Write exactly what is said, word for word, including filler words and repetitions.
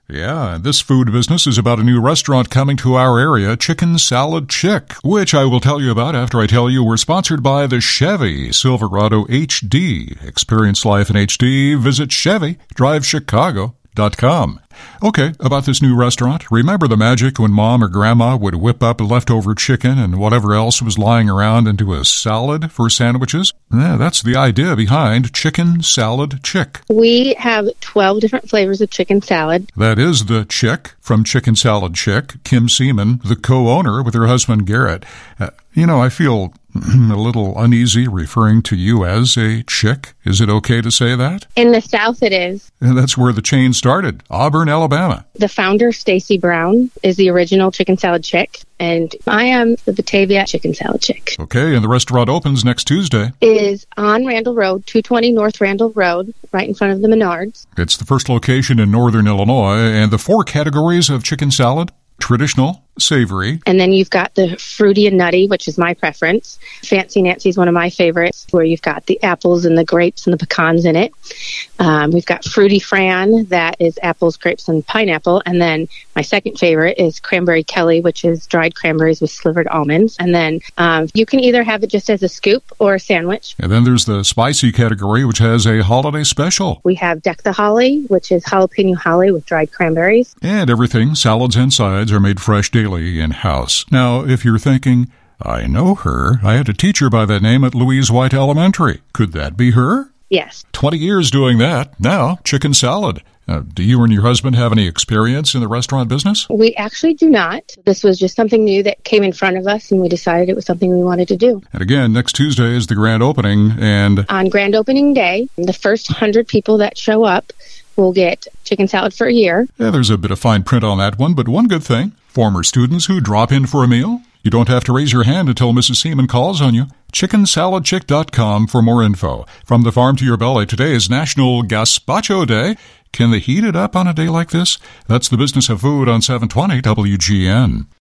Yeah, and this food business is about a new restaurant coming to our area, Chicken Salad Chick, which I will tell you about after I tell you we're sponsored by the Chevy Silverado H D. Experience life in H D. Visit Chevy Drive Chicago dot com. Okay, about this new restaurant. Remember the magic when Mom or Grandma would whip up leftover chicken and whatever else was lying around into a salad for sandwiches? Yeah, that's the idea behind Chicken Salad Chick. We have twelve different flavors of chicken salad. That is the Chick from Chicken Salad Chick, Kim Seaman, the co-owner with her husband Garrett. Uh, you know, I feel a little uneasy referring to you as a chick. Is it okay to say that? In the South, it is. And that's where the chain started, Auburn, Alabama. The founder, Stacy Brown, is the original Chicken Salad Chick, and I am the Batavia Chicken Salad Chick. Okay, and the restaurant opens next Tuesday. It is on Randall Road, two twenty North Randall Road, right in front of the Menards. It's the first location in northern Illinois, and the four categories of chicken salad: traditional, savory. And then you've got the fruity and nutty, which is my preference. Fancy Nancy is one of my favorites, where you've got the apples and the grapes and the pecans in it. Um, we've got Fruity Fran, that is apples, grapes, and pineapple. And then my second favorite is Cranberry Kelly, which is dried cranberries with slivered almonds. And then um, you can either have it just as a scoop or a sandwich. And then there's the spicy category, which has a holiday special. We have Deck the Holly, which is jalapeno holly with dried cranberries. And everything, salads and sides, are made fresh daily in-house. Now, if you're thinking, I know her, I had a teacher by that name at Louise White Elementary. Could that be her? Yes. twenty years doing that. Now, chicken salad. Now, do you and your husband have any experience in the restaurant business? We actually do not. This was just something new that came in front of us, and we decided it was something we wanted to do. And again, next Tuesday is the grand opening, and on grand opening day, the first one hundred people that show up will get chicken salad for a year. Yeah, there's a bit of fine print on that one, but one good thing, former students who drop in for a meal, you don't have to raise your hand until Missus Seaman calls on you. chicken salad chick dot com for more info. From the farm to your belly, today is National Gazpacho Day. Can they heat it up on a day like this? That's the business of food on seven twenty W G N.